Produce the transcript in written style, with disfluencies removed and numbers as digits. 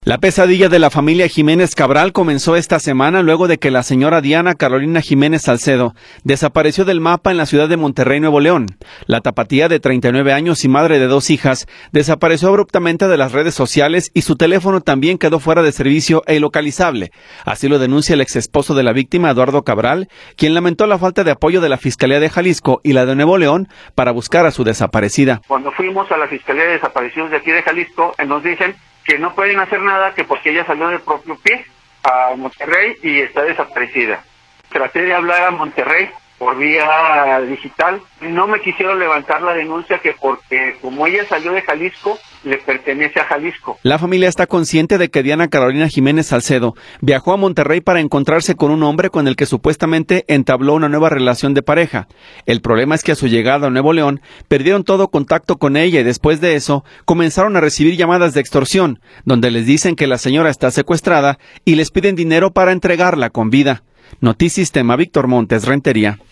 La pesadilla de la familia Jiménez Cabral comenzó esta semana luego de que la señora Diana Carolina Jiménez Salcedo desapareció del mapa en la ciudad de Monterrey, Nuevo León. La tapatía de 39 años y madre de 2 hijas desapareció abruptamente de las redes sociales y su teléfono también quedó fuera de servicio e ilocalizable. Así lo denuncia el exesposo de la víctima, Eduardo Cabral, quien lamentó la falta de apoyo de la Fiscalía de Jalisco y la de Nuevo León para buscar a su desaparecida. Cuando fuimos a la Fiscalía de Desaparecidos de aquí de Jalisco, nos dicen que no pueden hacer nada, que porque ella salió de propio pie a Monterrey y está desaparecida. Traté de hablar a Monterrey por vía digital, no me quisieron levantar la denuncia que porque como ella salió de Jalisco, le pertenece a Jalisco. La familia está consciente de que Diana Carolina Jiménez Salcedo viajó a Monterrey para encontrarse con un hombre con el que supuestamente entabló una nueva relación de pareja. El problema es que a su llegada a Nuevo León perdieron todo contacto con ella y después de eso comenzaron a recibir llamadas de extorsión, donde les dicen que la señora está secuestrada y les piden dinero para entregarla con vida. Noticistema, Víctor Montes, Rentería.